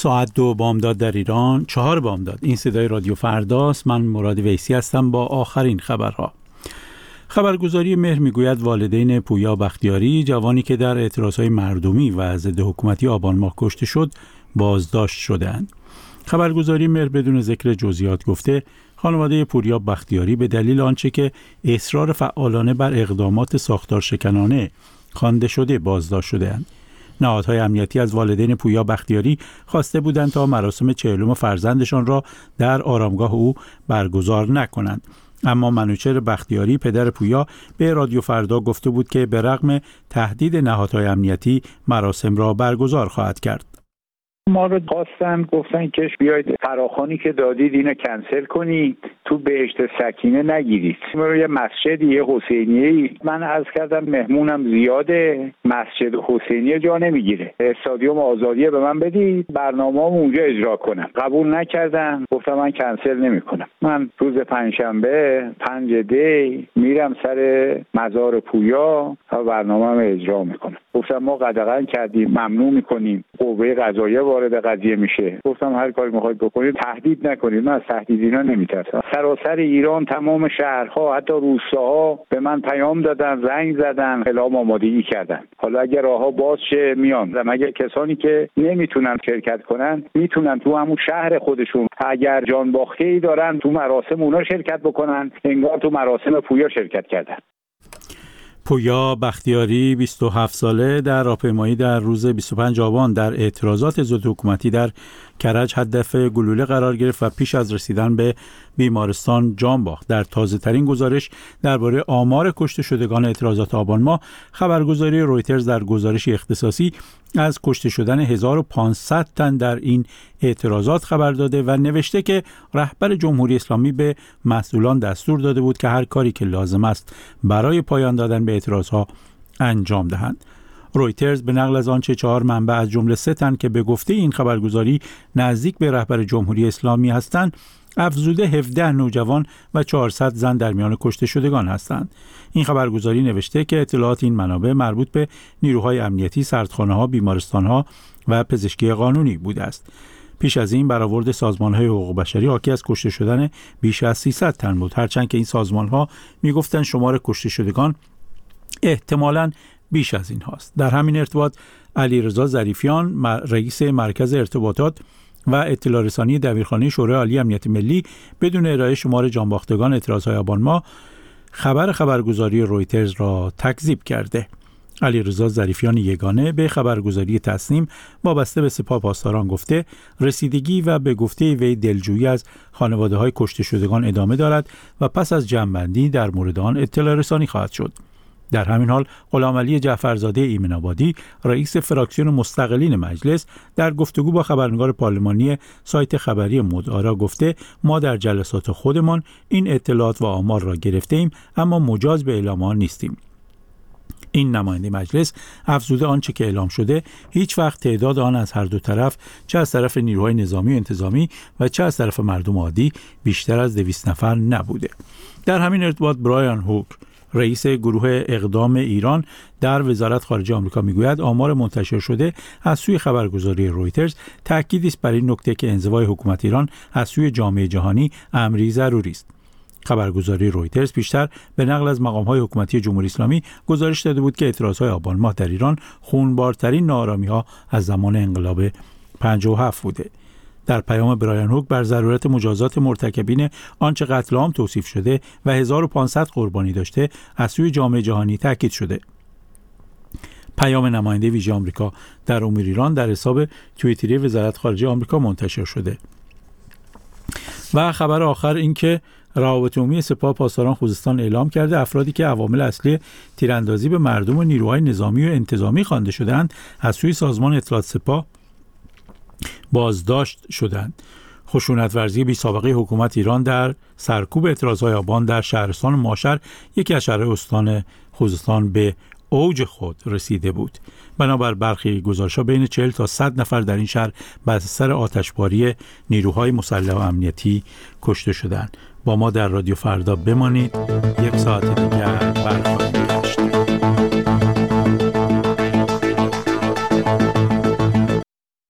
ساعت 2 بامداد در ایران، 4 بامداد. این صدای رادیو فرداست. من مراد ویسی هستم با آخرین خبرها. خبرگزاری مهر میگوید والدین پویا بختیاری، جوانی که در اعتراضهای مردمی و ضد حکومتی آبان ماه کشته شد، بازداشت شدند. خبرگزاری مهر بدون ذکر جزئیات گفته خانواده پوریا بختیاری به دلیل آنچه که اصرار فعالانه بر اقدامات ساختار شکنانه خوانده شده بازداشت شده‌اند. نهادهای امنیتی از والدین پویا بختیاری خواسته بودند تا مراسم 40 فرزندشان را در آرامگاه او برگزار نکنند. اما منوچهر بختیاری پدر پویا به رادیو فردا گفته بود که به رغم تهدید نهادهای امنیتی مراسم را برگزار خواهد کرد. ما رو خواستن، گفتن که بیاید فراخوانی که دادید اینو کنسل کنید، تو بهشت سکینه نگیرید. ما یه مسجد یه حسینیه، من عرض کردم مهمونم زیاده، مسجد حسینیه جا نمیگیره، استادیوم آزادیه به من بدید برنامه‌ام اونجا اجرا کنم. قبول نکردن، گفتم من کنسل نمی‌کنم. من روز پنجشنبه 5 دی میرم سر مزار پویا و برنامه‌ام اجرا میکنم. گفتم ما قدغن کردیم، ممنوع میکنیم، قوه قضاییه وارد قضیه میشه. گفتم هر کاری میخواید بکنید تهدید نکنید، من از تهدید اینا نمیترسم. سراسر ایران تمام شهرها حتی روستاها به من پیام دادن، زنگ زدن، اعلام آمادگی کردن. حالا اگر راهها باز شه میان، اگر کسانی که نمیتونن شرکت کنن میتونن تو همون شهر خودشون اگر جان باخته‌ای دارن تو مراسم اونا شرکت بکنن، انگار تو مراسم پویا شرکت کردن. پویا بختیاری 27 ساله در راهپیمایی در روز 25 آبان در اعتراضات ضد حکومتی در کرج هدف گلوله قرار گرفت و پیش از رسیدن به بیمارستان جان باخت. در تازه‌ترین گزارش درباره آمار کشته شدگان اعتراضات آبان ماه، خبرگزاری رویترز در گزارشی اختصاصی از کشته شدن 1500 تن در این اعتراضات خبر داده و نوشته که رهبر جمهوری اسلامی به مسئولان دستور داده بود که هر کاری که لازم است برای پایان دادن به اعتراضها انجام دهند. رویترز به نقل از آنچه 4 منبع از جمله 3 تن که به گفته این خبرگزاری نزدیک به رهبر جمهوری اسلامی هستند، افزوده 17 نوجوان و 400 زن در میان کشته شدگان هستند. این خبرگزاری نوشته که اطلاعات این منابع مربوط به نیروهای امنیتی، سردخانه‌ها، بیمارستان‌ها و پزشکی قانونی بوده است. پیش از این برآورد سازمان‌های حقوق بشری حاکی از کشته شدن بیش از 300 تن بود، هرچند که این سازمان‌ها می‌گفتند شمار کشته شدگان احتمالاً بیش از این هاست. در همین ارتباط علیرضا ظریفیان، رئیس مرکز ارتباطات و اطلاع رسانی دبیرخانه شورای عالی امنیت ملی، بدون ارائه شمار جانباختگان اعتراضهای آبان ماه خبرگزاری رویترز را تکذیب کرده. علیرضا ظریفیان یگانه به خبرگزاری تصنیم وابسته به سپاه پاسداران گفته رسیدگی و به گفته وی دلجویی از خانواده‌های کشته شدگان ادامه دارد و پس از جمع‌بندی در مورد آن اطلاع رسانی خواهد شد. در همین حال غلامعلی جعفرزاده ایمن آبادی، رئیس فراکسیون مستقلین مجلس، در گفتگو با خبرنگار پارلمانی سایت خبری مدعا گفته ما در جلسات خودمان این اطلاعات و آمار را گرفته‌ایم اما مجاز به اعلام آن نیستیم. این نماینده مجلس افزوده آنچه که اعلام شده هیچ وقت تعداد آن از هر دو طرف، چه از طرف نیروهای نظامی و انتظامی و چه از طرف مردم عادی، بیشتر از 200 نفر نبوده. در همین ارتباط برایان هوک، رئیس گروه اقدام ایران در وزارت خارجه آمریکا میگوید آمار منتشر شده از سوی خبرگزاری رویترز تأکیدی است بر این نکته که انزوای حکومت ایران از سوی جامعه جهانی امری ضروری است. خبرگزاری رویترز پیشتر به نقل از مقام‌های حکومتی جمهوری اسلامی گزارش داده بود که اعتراضهای آبان ماه در ایران خونبارترین ناآرامی‌ها از زمان انقلاب 57 بوده. در پیام برایان هوک بر ضرورت مجازات مرتکبین آنچه قتل عام توصیف شده و 1500 قربانی داشته از سوی جامعه جهانی تاکید شده. پیام نماینده ویژه آمریکا در امور ایران در حساب توییتری وزارت خارجه آمریکا منتشر شده. و خبر آخر این که روابط عمومی سپاه پاسداران خوزستان اعلام کرده افرادی که عوامل اصلی تیراندازی به مردم و نیروهای نظامی و انتظامی خوانده شدند از سوی سازمان اطلاعات سپاه بازداشت شدند. خشونت ورزی بی سابقه حکومت ایران در سرکوب اعتراضهای آبان در شهرستان ماشر، یکی از شهرهای استان خوزستان، به اوج خود رسیده بود. بنابر برخی گزارش‌ها بین 40 تا 100 نفر در این شهر بر اثر آتشباری نیروهای مسلح و امنیتی کشته شدند. با ما در رادیو فردا بمانید. 1 ساعت دیگر برخواهیم.